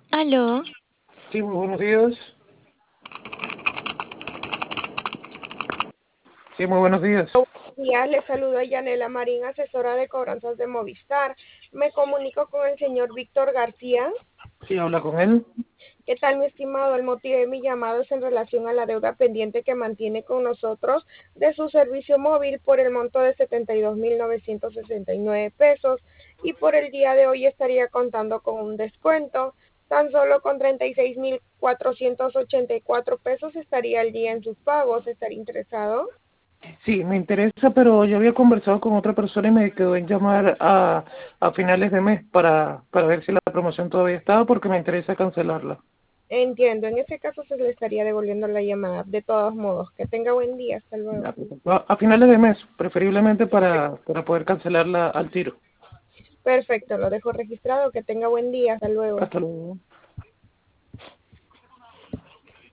Aló, Sí, muy buenos días. Sí, muy buenos días. Buenos días, le saludo a Yanela Marín, asesora de cobranzas de Movistar. Me comunico con el señor Víctor García. Sí, habla con él. ¿Qué tal, mi estimado? El motivo de mi llamado es en relación a la deuda pendiente que mantiene con nosotros de su servicio móvil por el monto de 72.969 pesos y por el día de hoy estaría contando con un descuento. Tan solo con 36.484 pesos estaría el día en sus pagos. ¿Estaría interesado? Sí, me interesa, pero yo había conversado con otra persona y me quedó en llamar a finales de mes para ver si la promoción todavía estaba porque me interesa cancelarla. Entiendo, en ese caso se le estaría devolviendo la llamada. De todos modos, que tenga buen día, hasta luego. Ya, perfecto. A finales de mes, preferiblemente para poder cancelarla al tiro. Perfecto, lo dejo registrado, que tenga buen día, hasta luego. Hasta luego.